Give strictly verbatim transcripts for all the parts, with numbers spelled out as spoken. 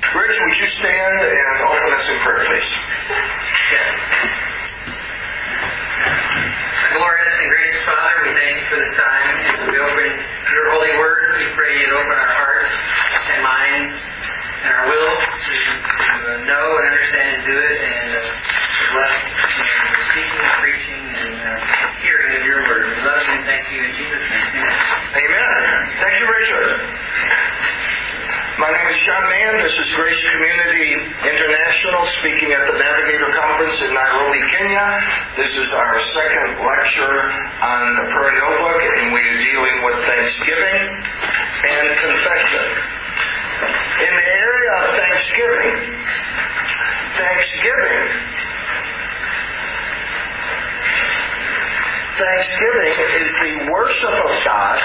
Rich, would you stand and open us in prayer, please? Yes. Glorious and gracious Father, we thank you for this time. As we open your holy word, we pray you'd open our hearts and minds and our will to, to uh, know and understand and do it, and uh, bless in the speaking and preaching and uh, hearing of your word. We love you and thank you in Jesus' name. Amen. Amen. Thank you, Richard. My name is John Mann. This is Grace Community International, speaking at the Navigator Conference in Nairobi, Kenya. This is our second lecture on the prayer notebook, and we are dealing with Thanksgiving and confession. In the area of Thanksgiving, Thanksgiving, Thanksgiving is the worship of God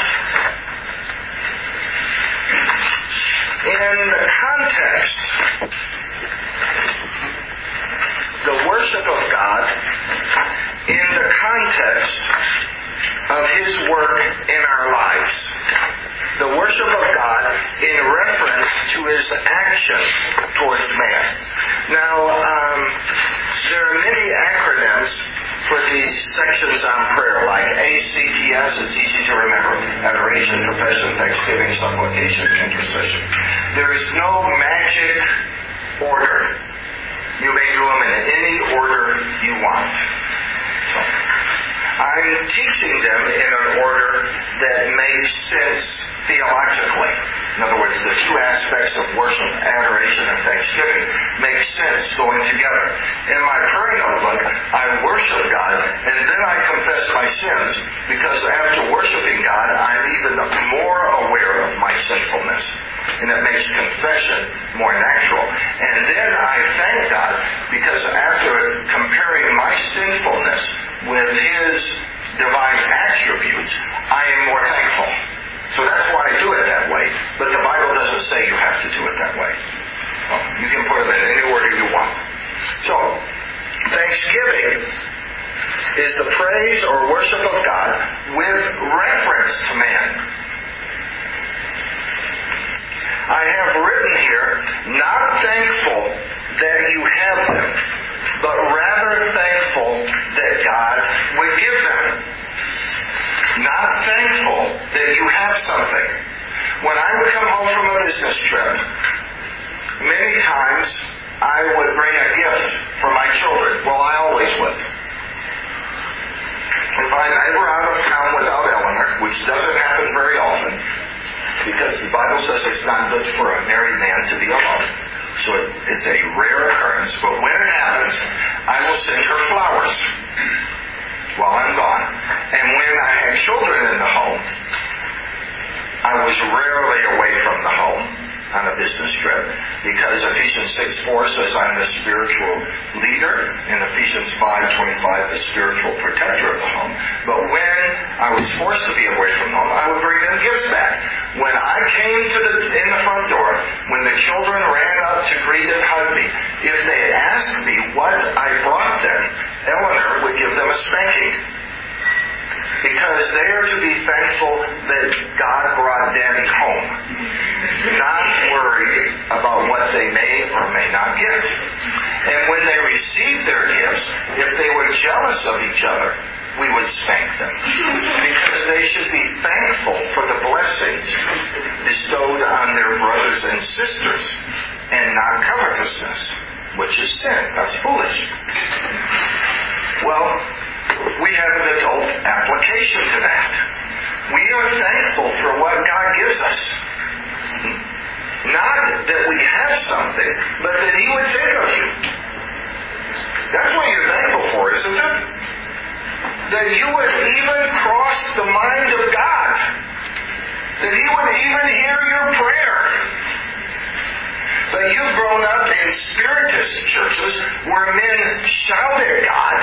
in the context, the worship of God in the context of His work in our lives. The worship of God in reference to His action towards man. Now, um, there are many acronyms for these sections on prayer, like A C T S, it's easy to remember: adoration, confession, thanksgiving, supplication, intercession. There is no magic order. You may do them in any order you want. So, I'm teaching them in an order that makes sense theologically. In other words, the two aspects of worship, adoration, and thanksgiving make sense going together. In my prayer notebook, I worship God, and then I confess my sins, because after worshiping God, I'm even more aware of my sinfulness. And it makes confession more natural. And then I thank God, because after comparing my sinfulness with His divine attributes, I am more thankful. So that's why I do it that way. But the Bible doesn't say you have to do it that way. Well, you can put them in any order you want. So, Thanksgiving is the praise or worship of God with reference to man. I have written here, not thankful that you have them, but rather thankful that God would give them. Not thankful that you have something. When I would come home from a business trip, many times I would bring a gift for my children. Well, I always would. If I'm ever out of town without Eleanor, which doesn't happen very often, because the Bible says it's not good for a married man to be alone. So it's a rare occurrence. But when it happens, I will send her flowers while I'm gone. And when I had children in the home, I was rarely away from the home on a business trip, because Ephesians six four says I'm the spiritual leader, and Ephesians five twenty-five the spiritual protector of the home. But when I was forced to be away from home, I would bring them gifts back. When I came to the in the front door, when the children ran up to greet and hug me, if they asked me what I brought them, Eleanor would give them a spanking. Because they are to be thankful that God brought Daddy home, not worried about what they may or may not get. And when they received their gifts, if they were jealous of each other, we would spank them. Because they should be thankful for the blessings bestowed on their brothers and sisters, and not covetousness, which is sin. That's foolish. Well, we have an adult application to that. We are thankful for what God gives us. Not that we have something, but that He would think of you. That's what you're thankful for, isn't it? That you would even cross the mind of God. That He would even hear your prayer. But you've grown up in spiritist churches where men shout at God,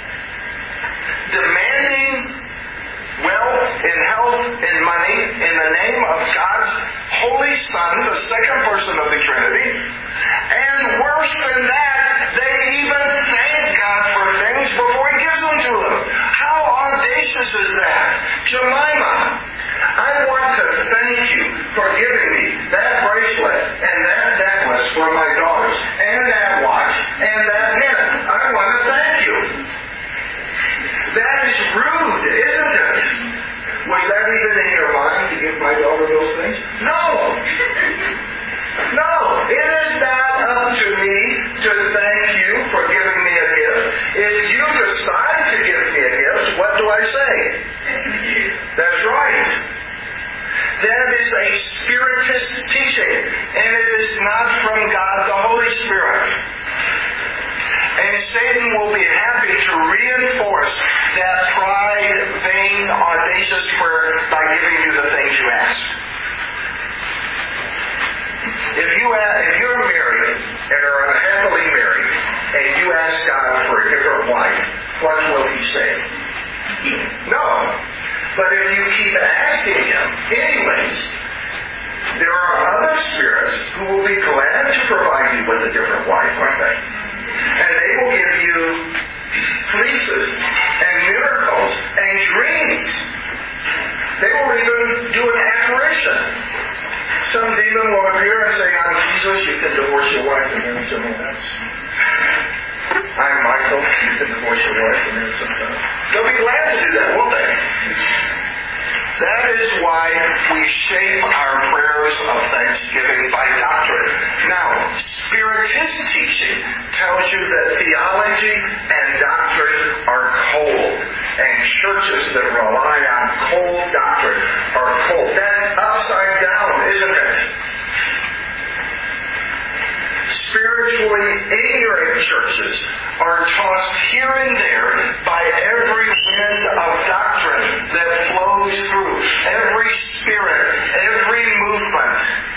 demanding wealth and health and money in the name of God's Holy Son, the second person of the Trinity. And worse than that, they even thank God for things before He gives them to them. How audacious is that? Jemima, I want to thank you for giving me that bracelet and that necklace for my daughters, and that watch, and that pen. I want to thank you. That is rude, isn't it? Was that even in your mind to give my daughter those things? No. No. It is not up to me to thank you for giving me a gift. If you decide to give me a gift, what do I say? That's right. That is a spiritist teaching, and it is not from God the Holy Spirit. And Satan will be happy to reinforce that pride, vain, audacious prayer by giving you the things you ask. If you ask, if you're married and are unhappily married, and you ask God for a different wife, what will He say? No. But if you keep asking Him anyways, there are other spirits who will be glad to provide you with a different wife, aren't they? And they will give you fleeces and miracles and dreams. They will even do an apparition. Some demon will appear and say, I'm Jesus, you can divorce your wife and marry someone else. I'm Michael, you can divorce your wife and marry someone else. They'll be glad to do that, won't they? That is why we shape our prayers of thanksgiving by doctrine. Now, Spiritist teaching tells you that theology and doctrine are cold. And churches that rely on cold doctrine are cold. That's upside down, isn't it? Spiritually ignorant churches are tossed here and there by every wind of doctrine that flows through, every spirit, every movement.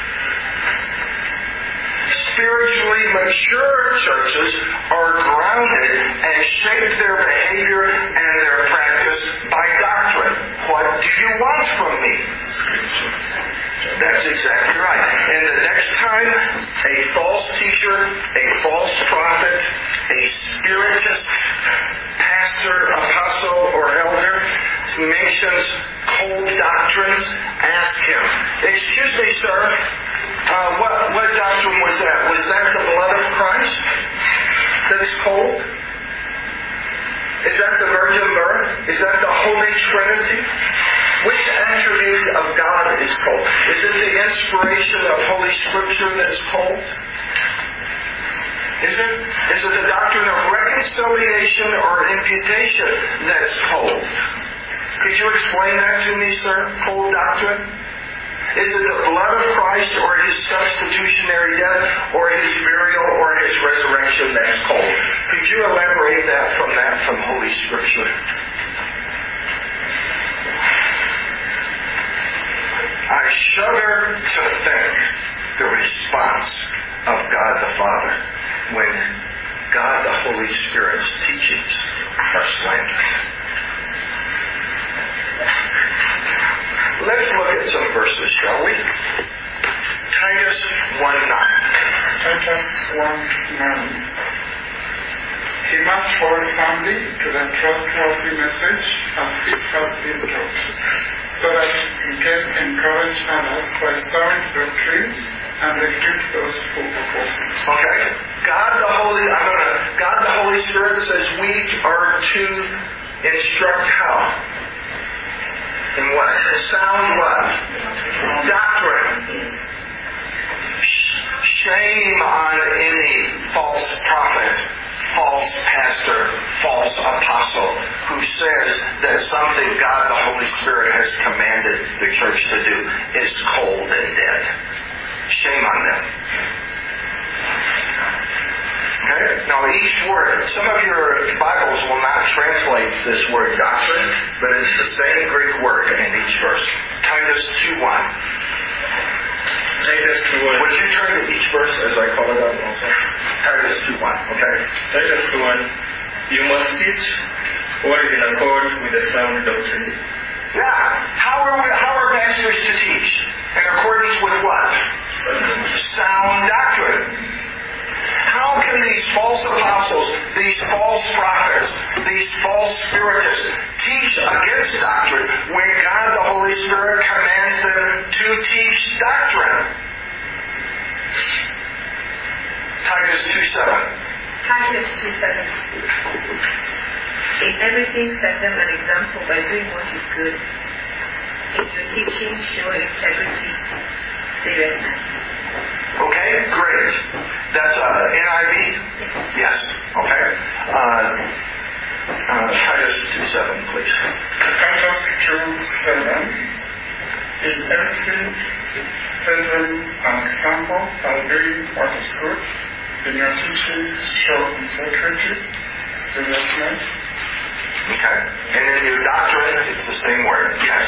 Spiritually mature churches are grounded and shape their behavior and their practice by doctrine. What do you want from me? That's exactly right. And the next time a false teacher, a false prophet, a spiritist, pastor, apostle, or elder mentions cold doctrines, ask him, excuse me, sir, uh, what, what doctrine was that? Was that the blood of Christ that's cold? Is that the virgin birth? Is that the Holy Trinity? Which attribute of God is cold? Is it the inspiration of Holy Scripture that's cold? Is it, is it the doctrine of reconciliation or imputation that's cold? Could you explain that to me, sir? Cold doctrine? Is it the blood of Christ or His substitutionary death or His burial or His resurrection that's cold? Could you elaborate that from that from Holy Scripture? I shudder to think the response of God the Father when God the Holy Spirit's teachings are slandered. Let's look at some verses, shall we? Titus one nine. Titus one nine. He must hold firmly to the trustworthy message as it has been taught, so that he can encourage others by sound doctrine and refute those who oppose it. Okay. God the Holy, I'm gonna, God the Holy Spirit says we are to instruct how? In what? Sound what? Doctrine. Shame on any false prophet, false pastor, false apostle who says that something God the Holy Spirit has commanded the church to do is cold and dead. Shame on them. Okay? Now each word, some of your Bibles will not translate this word doctrine, but it's the same Greek word in each verse. Titus two one. Titus two one. Would you turn to each verse as I call it out also? Titus two one, okay? Titus two one. You must teach what is in accord with the sound doctrine. Yeah. How are we, how are pastors to teach? In accordance with what? Sound doctrine. How can these false apostles, these false prophets, these false spiritists teach against doctrine when God the Holy Spirit commands them to teach doctrine? Titus two seven. Titus two seven. In everything, set them an example by doing what is good. In your teaching, show integrity, seriousness. Okay, great. That's uh, N I V? Yes. Okay. Uh, uh, Titus two seven, please. Titus two seven. In everything, set them an example by doing what is good. In your teaching, show integrity, seriousness. Okay. And in your doctrine, it's the same word. Yes.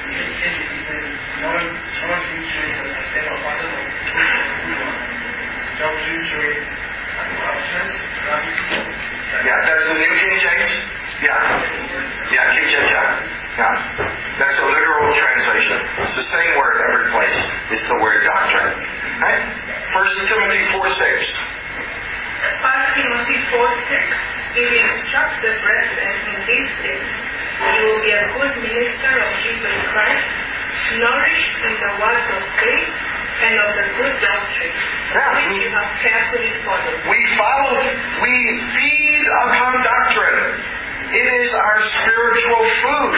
Yeah, that's the New King James? Yeah. Yeah, King James, yeah. Yeah. That's a literal translation. It's the same word every place. It's the word doctrine. Right? First Timothy four six. First Timothy four six. If you instruct the brethren in these things, you will be a good minister of Jesus Christ, nourished in the word of faith and of the good doctrine, Yeah. which you have carefully followed. We follow, we feed upon doctrine. It is our spiritual food.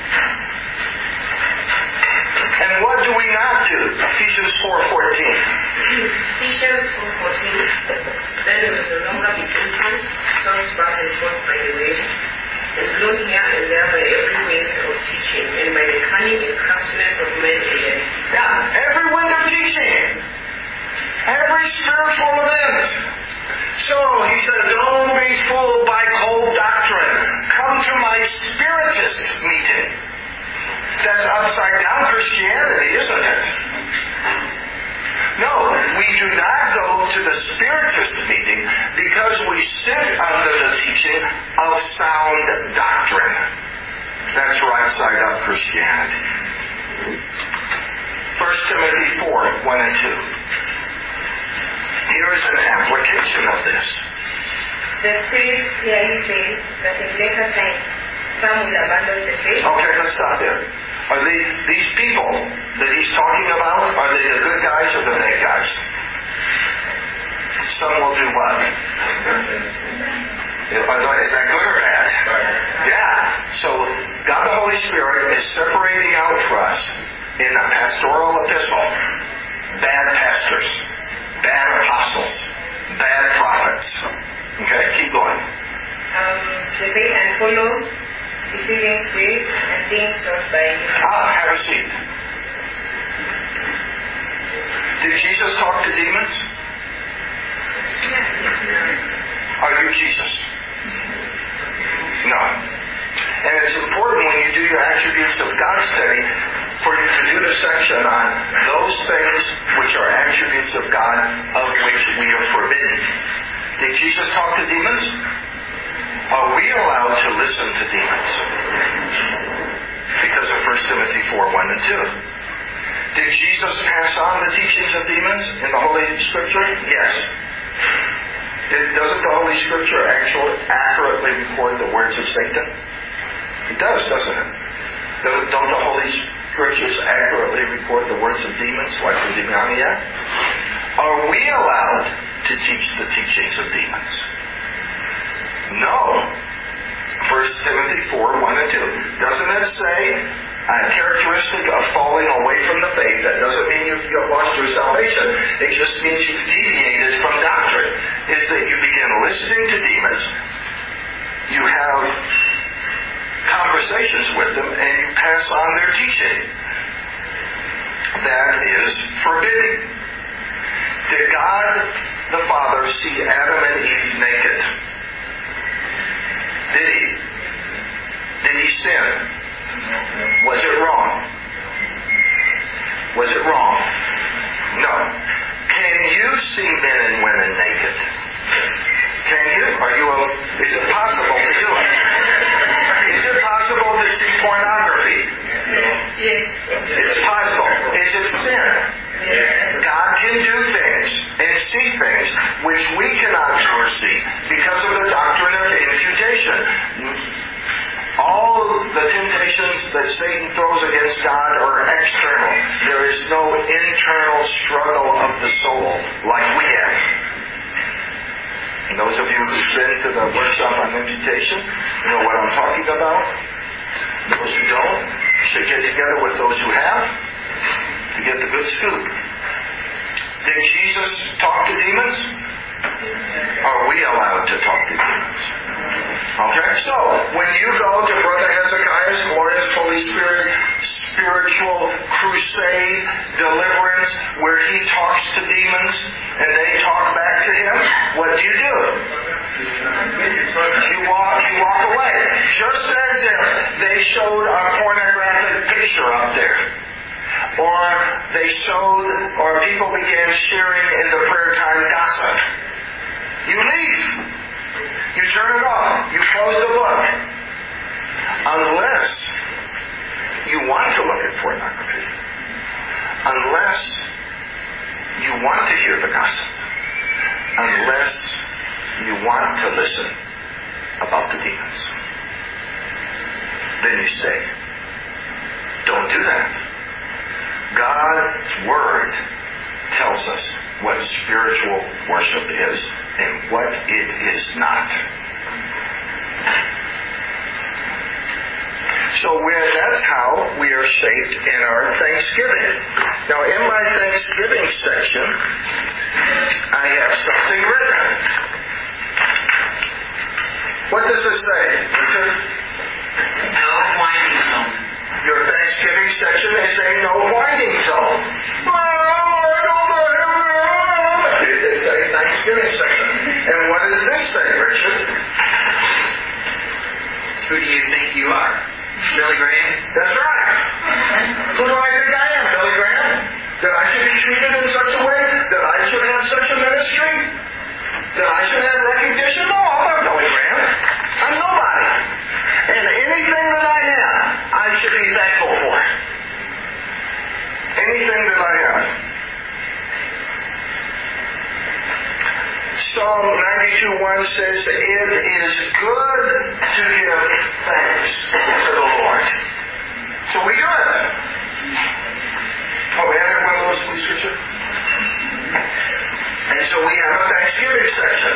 And what do we not do? Ephesians four fourteen. Ephesians four fourteen. Then you will no longer be infants, tossed back and forth by the waves, and blown here and there by every wind of teaching, and by the cunning and craftiness of men again. Yeah, every wind of teaching. Every spiritual event. So he said, don't be fooled by cold doctrine. Come to my spiritist meeting. That's upside down Christianity, isn't it? No, we do not go to the spiritist meeting because we sit under the teaching of sound doctrine. That's right side up Christianity. First Timothy four, one and two. Here is an application of this. The Spirit clearly says that in later times some will abandon the faith. Okay, let's stop there. Are they, these people that he's talking about, are they the good guys or the bad guys? Some will do what? Is that good or bad? Yeah. So God the Holy Spirit is separating out for us in a pastoral epistle bad pastors, bad apostles, bad prophets. Okay, keep going. Um, the faith and follow deceiving spirits and things taught by him. Ah, have a seat. Did Jesus talk to demons? Are you Jesus? No. And it's important when you do your attributes of God study for you to do the section on those things which are attributes of God of which we are forbidden. Did Jesus talk to demons? Are we allowed to listen to demons? Because of First Timothy four, one and two. Did Jesus pass on the teachings of demons in the Holy Scripture? Yes. Did, doesn't the Holy Scripture actually accurately record the words of Satan? It does, doesn't it? Don't, don't the Holy Scriptures accurately record the words of demons, like the demoniac? Are we allowed to teach the teachings of demons? No. First Timothy four, one and two. Doesn't it say a characteristic of falling away from the faith? That doesn't mean you've lost your salvation. It just means you've deviated from doctrine. Is that you begin listening to demons, you have conversations with them, and you pass on their teaching. That is forbidden. Did God the Father see Adam and Eve naked? Did he? Did he sin? Was it wrong? Was it wrong? No. Can you see men and women naked? Can you? Are you? A, is it possible to do it? Is it possible to see pornography? Yes. It's possible. Is it sin? Yes. God can do things and see things which we cannot do or see because of the doctrine of imputation. All the temptations that Satan throws against God are external. There is no internal struggle of the soul like we have. And those of you who've been to the workshop on imputation, you know what I'm talking about. Those who don't should get together with those who have to get the good scoop. Did Jesus talk to demons? Are we allowed to talk to demons? Okay, so when you go to Brother Hezekiah's glorious Holy Spirit spiritual crusade deliverance where he talks to demons and they talk back to him, what do you do? You walk, you walk away. Just as if they showed a pornographic picture up there. Or they showed, or people began sharing in the prayer time gossip. You leave. You turn it off. You close the book. Unless you want to look at pornography. Unless you want to hear the gossip. Unless you want to listen about the demons. Then you say, don't do that. God's Word tells us what spiritual worship is and what it is not. So we're, that's how we are shaped in our Thanksgiving. Now in my Thanksgiving section, I have something written. What does it say, Richard? No winding zone. Your Thanksgiving section is a no winding zone. It's a Thanksgiving section. And what does this say, Richard? Who do you think you are? Billy Graham? That's right. Who do I think I am, Billy Graham? That I should be treated in such a way? That I should have such a ministry? That I should have recognition? No, I'm not Billy Graham. I'm nobody. And anything that I have, I should be thankful for. Anything that I have. Psalm ninety-two one says, it is good to give thanks to the Lord. So we do it. Oh, we have one of those, please, Richard? And so we have a Thanksgiving section.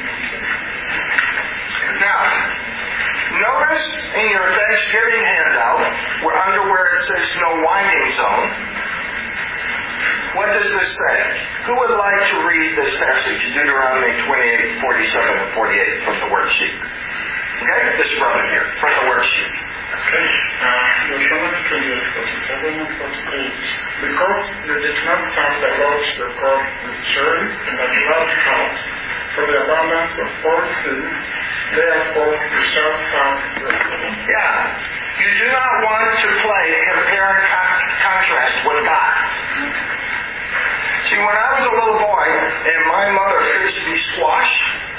Now, notice in your Thanksgiving handout, where under where it says no winding zone, what does this say? Who would like to read this passage, Deuteronomy twenty-eight, forty-seven, and forty-eight from the worksheet? Okay, this brother here, from the worksheet. Okay, uh, Deuteronomy twenty-eight, forty-seven, and forty-eight. Because you did not serve the Lord your God with joy and a glad heart for the abundance of all things, therefore you shall serve your God. Yeah. You do not want to play compare and con- contrast with God. See, when I was a little boy and my mother fixed me squash,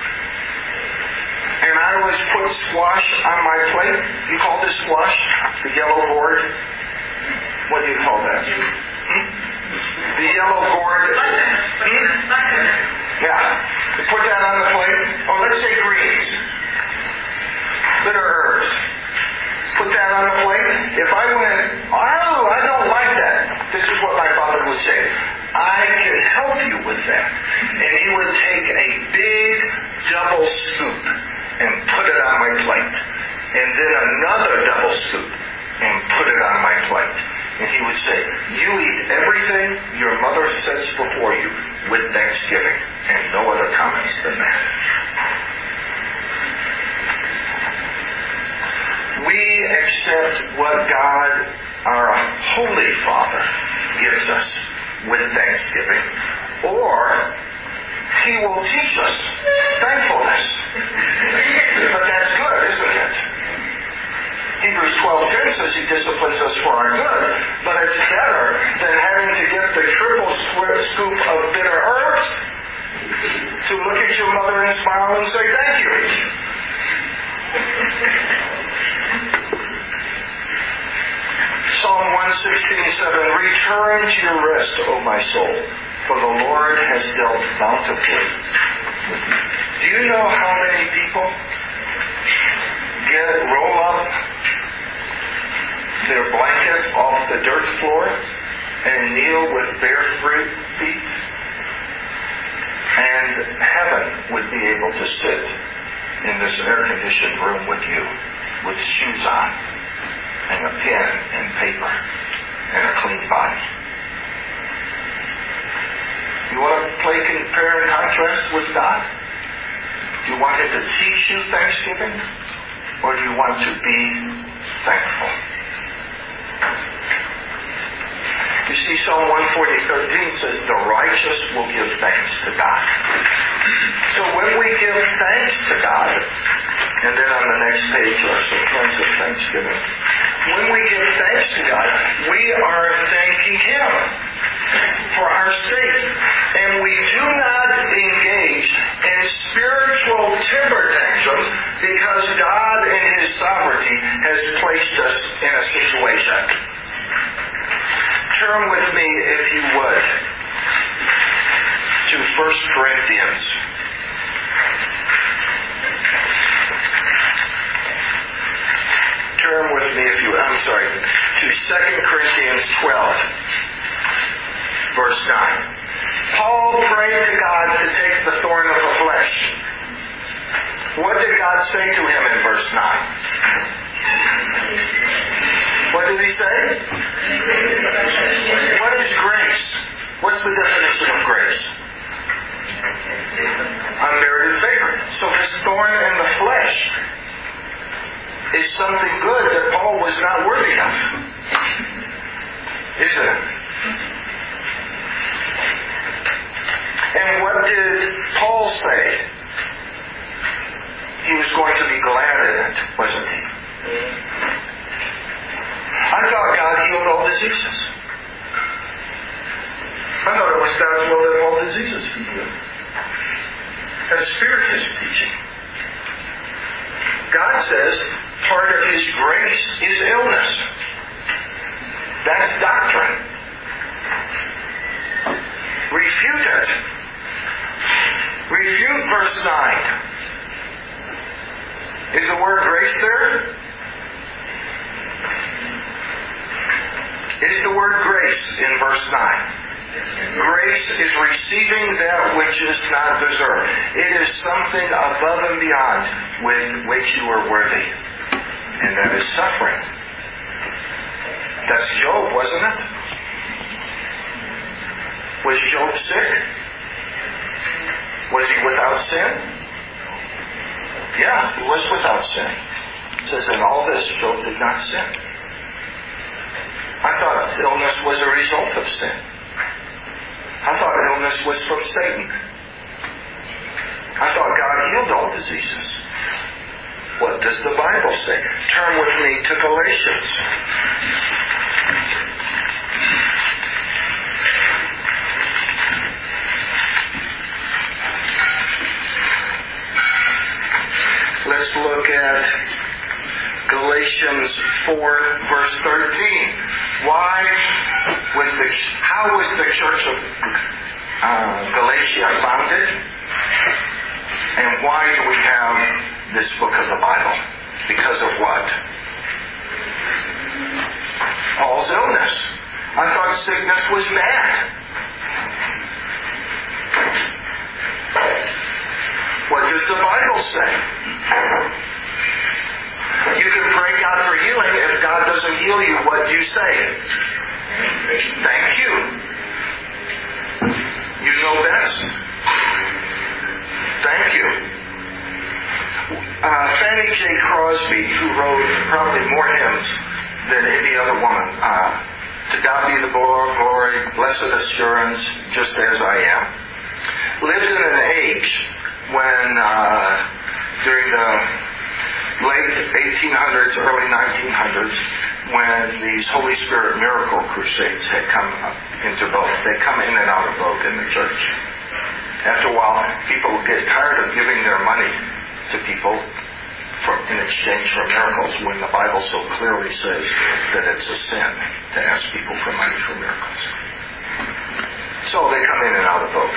and I was put squash on my plate, you call this squash? The yellow gourd? What do you call that? Hmm? The yellow gourd. Hmm? Yeah. You put that on the plate. Oh, let's say greens. Bitter herbs. Put that on the plate. If I went, oh, I don't like that. This is what my father would say. I can help you with that. And he would take a big double scoop and put it on my plate. And then another double scoop and put it on my plate. And he would say, you eat everything your mother sets before you with Thanksgiving. And no other comments than that. We accept what God, our Holy Father, gives us with Thanksgiving, or He will teach us thankfulness. But that's good, isn't it? Hebrews twelve ten says He disciplines us for our good, but it's better than having to get the triple scoop of bitter herbs to look at your mother and smile and say thank you. Psalm one sixteen seven, return to your rest, O my soul, for the Lord has dealt bountifully with you. Do you know how many people get roll up their blanket off the dirt floor and kneel with bare feet and and heaven would be able to sit in this air-conditioned room with you, with shoes on, and a pen and paper, and a clean body. You want to play compare and contrast with God? Do you want Him to teach you thanksgiving? Or do you want to be thankful? You see, Psalm one forty, thirteen says, the righteous will give thanks to God. So when we give thanks to God, and then on the next page are some terms of thanksgiving. When we give thanks to God, we are thanking Him for our state. And we do not engage in spiritual temper tantrums because God in His sovereignty has placed us in a situation. Turn with me, if you would, to First Corinthians. Turn with me, if you would, I'm sorry, to Second Corinthians twelve, verse nine. Paul prayed to God to take the thorn of the flesh. What did God say to him in verse nine? What did He say? What is grace? What's the definition of grace? Unmerited favor. So this thorn in the flesh is something good that Paul was not worthy of. Isn't it? And what did Paul say? He was going to be glad in it, wasn't he? I thought God healed all diseases. I thought it was God's will that all diseases be healed. That's Spiritist teaching. God says part of His grace is illness. That's doctrine. Refute it. Refute verse nine. Is the word grace there? Is the word grace in verse nine? Grace is receiving that which is not deserved. It is something above and beyond with which you are worthy. And that is suffering. That's Job, wasn't it? Was Job sick? Was he without sin? Yeah, he was without sin. It says in all this, Job did not sin. I thought illness was a result of sin. I thought illness was from Satan. I thought God healed all diseases. What does the Bible say? Turn with me to Galatians. Let's look at Galatians four, verse thirteen. Why was the how was the church of uh, Galatia founded? And why do we have this book of the Bible? Because of what? Paul's illness. I thought sickness was bad. What does the Bible say? You can pray God for healing. If God doesn't heal you, what do you say? Thank you. You know best. Thank you. Uh, Fanny J. Crosby, who wrote probably more hymns than any other woman, uh, To God be the glory, blessed assurance, just as I am, lived in an age when, uh, during the late eighteen hundreds, early nineteen hundreds, when these Holy Spirit miracle crusades had come into vogue. They come in and out of vogue in the church. After a while, people would get tired of giving their money to people for, in exchange for miracles, when the Bible so clearly says that it's a sin to ask people for money for miracles. So they come in and out of vogue.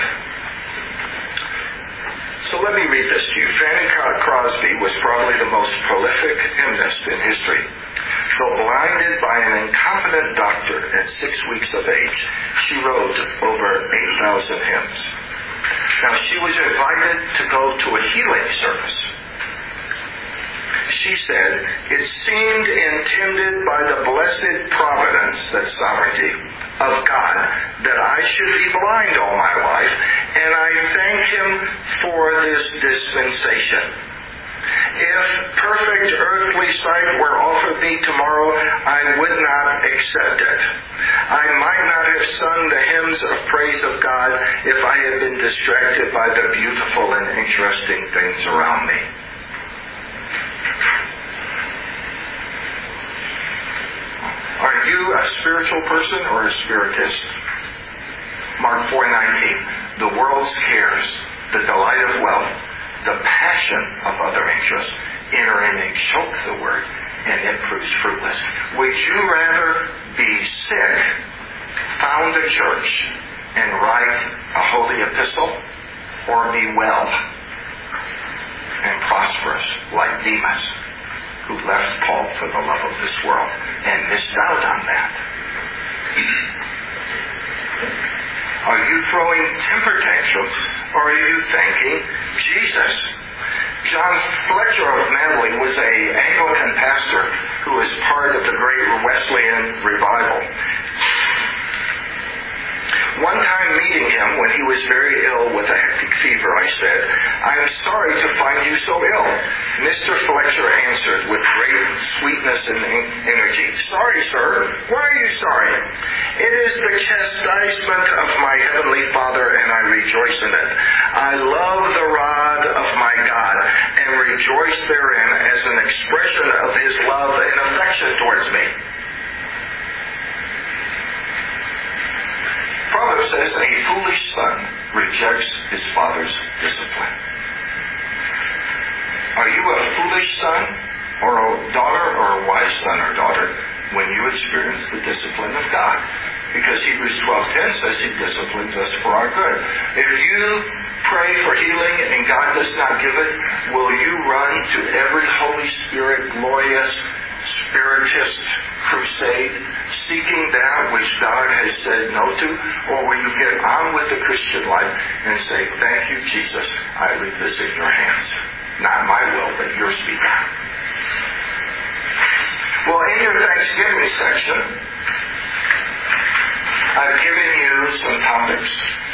So let me read this to you. Fanny Crosby was probably the most prolific hymnist in history. Though blinded by an incompetent doctor at six weeks of age, she wrote over eight thousand hymns. Now, she was invited to go to a healing service. She said, it seemed intended by the blessed providence, that's sovereignty, of God, that I should be blind all my life, and I thank Him for this dispensation. If perfect earthly sight were offered me tomorrow, I would not accept it. I might not have sung the hymns of praise of God if I had been distracted by the beautiful and interesting things around me. Are you a spiritual person or a spiritist? Mark four nineteen. The world's cares, the delight of wealth, the passion of other interests enter in and choke the word, and it proves fruitless. Would you rather be sick, found a church, and write a holy epistle, or be well and prosperous like Demas, who left Paul for the love of this world and missed out on that? Are you throwing temper tantrums, or are you thanking Jesus? John Fletcher of Manly was an Anglican pastor who was part of the Great Wesleyan Revival. One time meeting him when he was very ill with a hectic fever, I said, I'm sorry to find you so ill. Mister Fletcher answered with great sweetness and energy, Sorry, sir. Why are you sorry? It is the chastisement of my heavenly Father, and I rejoice in it. I love the rod of my God, and rejoice therein as an expression of His love and affection towards me. Proverbs says a foolish son rejects his father's discipline. Are you a foolish son or a daughter, or a wise son or daughter when you experience the discipline of God? Because Hebrews twelve ten says He disciplines us for our good. If you pray for healing and God does not give it, will you run to every Holy Spirit glorious spiritist crusade, seeking that which God has said no to? Or will you get on with the Christian life and say, thank you, Jesus, I leave this in your hands. Not my will, but yours be done. Well, in your Thanksgiving section, I've given you some topics.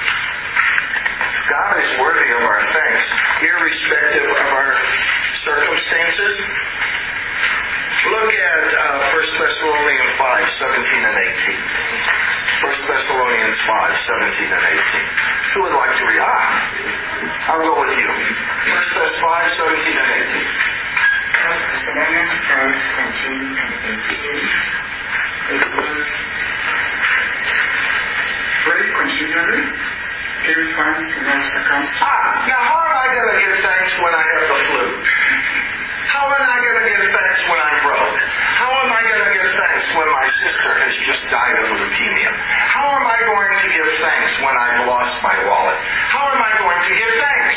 God is worthy of our thanks, irrespective of our circumstances. Look at uh, First Thessalonians five, seventeen and eighteen. First Thessalonians five, seventeen and eighteen. Who would like to read? Ah, I'll go with you. First Thessalonians five, seventeen and eighteen. First Thessalonians five, seventeen and eighteen. It says, pray continually, give thanks in all circumstances. Ah, now how am I going to give thanks when I have the flu? How am I going to give thanks when I'm broke? How am I going to give thanks when my sister has just died of leukemia? How am I going to give thanks when I've lost my wallet? How am I going to give thanks?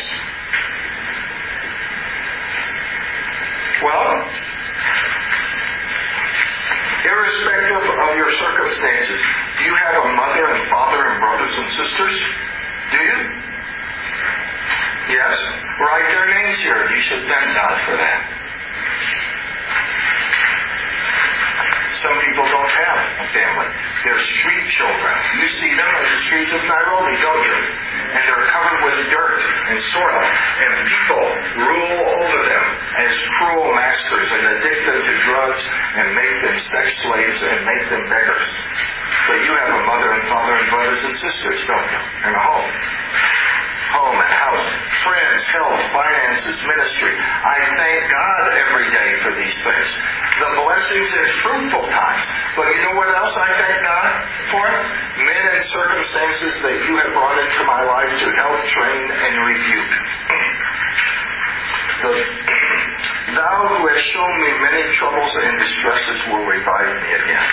Well, irrespective of your circumstances, do you have a mother and father and brothers and sisters? Do you? Yes? Write their names here. You should thank God for that. Some people don't have a family. They're street children. You see them in the streets of Nairobi, don't you? And they're covered with dirt and soil. And people rule over them as cruel masters and addict them to drugs and make them sex slaves and make them beggars. But you have a mother and father and brothers and sisters, don't you? And a home. Home and house, friends, health, finances, ministry. I thank God every day for these things. The blessings and fruitful times. But you know what else I thank God for? Men and circumstances that you have brought into my life to help, train, and rebuke. The, Thou who hast shown me many troubles and distresses will revive me again.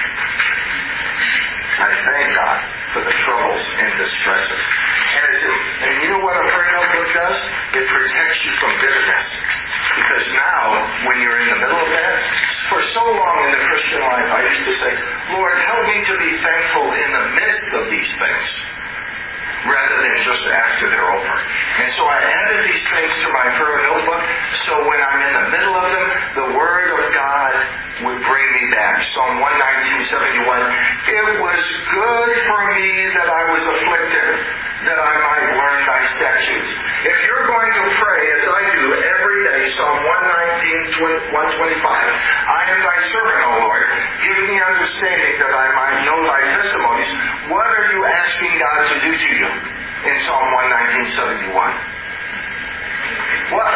I thank God for the troubles and distresses. And, it's, and you know what a prayer notebook does? It protects you from bitterness. Because now, when you're in the middle of that, for so long in the Christian life, I used to say, Lord, help me to be thankful in the midst of these things, rather than just after they're over. And so I added these things to my prayer notebook, so when I'm in the middle of them, the Word of God would bring me back. Psalm one nineteen seventy-one, it was good for me that I was afflicted, that I might learn thy statutes. If you're going to pray, as I do every day, Psalm one nineteen, one twenty-five, I am thy servant, O Lord. Give me understanding that I might know thy testimonies. What are you asking God to do to you in Psalm one nineteen, seventy-one? What?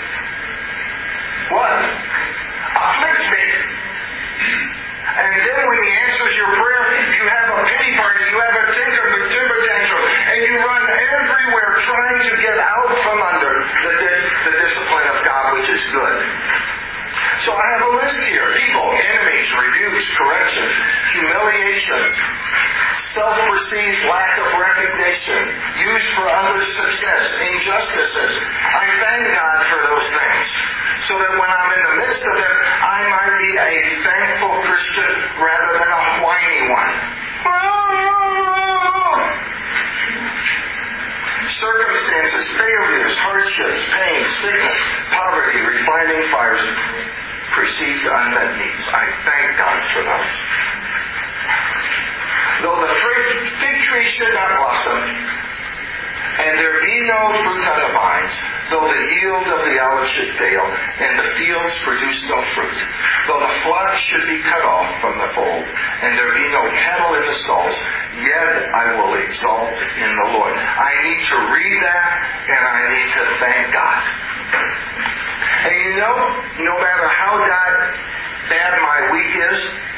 What? Afflict me. And then when he answers your prayer, you have a pity party, you have a tinker, the timber tantrum, and you run everywhere trying to get out from under the, the discipline of God, which is good. So I have a list here. People, enemies, rebukes, corrections, humiliations, self-perceived lack of recognition, used for others' success, injustices. I thank God for those things, so that when I'm in the midst of it, I might be a thankful Christian rather than a whiny one. Circumstances, failures, hardships, pain, sickness, poverty, refining fires, perceived unmet needs. I thank God for those. Though the fig tree should not blossom, and there be no fruit on the vines, though the yield of the olive should fail, and the fields produce no fruit, though the flock should be cut off from the fold, and there be no cattle in the stalls, yet I will exalt in the Lord. I need to read that, and I need to thank God. And you know, no matter how God, bad my week is,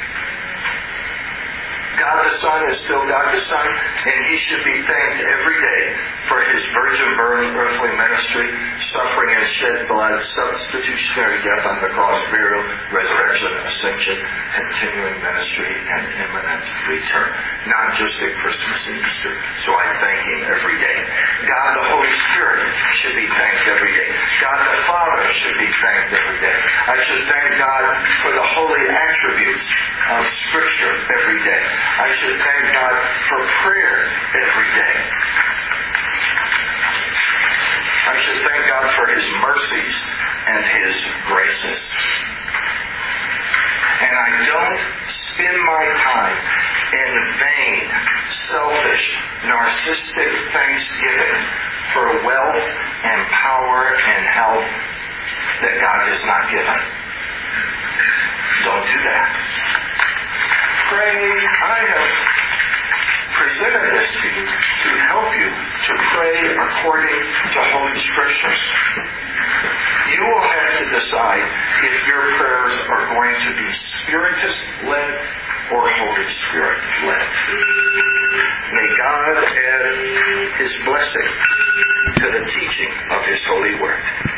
God the Son is still God the Son, and He should be thanked every day for His virgin birth, earthly ministry, suffering and shed blood, substitutionary death on the cross, burial, resurrection, ascension, continuing ministry, and imminent return. Not just at Christmas and Easter. So I thank Him every day. God the Holy Spirit should be thanked every day. God the Father should be thanked every day. I should thank God for the holy attributes of Scripture every day. I should thank God for prayer every day. I should thank God for His mercies and His graces. And I don't spend my time in vain, selfish, narcissistic thanksgiving for wealth and power and health that God has not given. Don't do that. Pray. I have presented this to you to help you to pray according to Holy Scriptures. You will have to decide if your prayers are going to be Spiritist-led or Holy Spirit-led. May God add His blessing to the teaching of His holy word.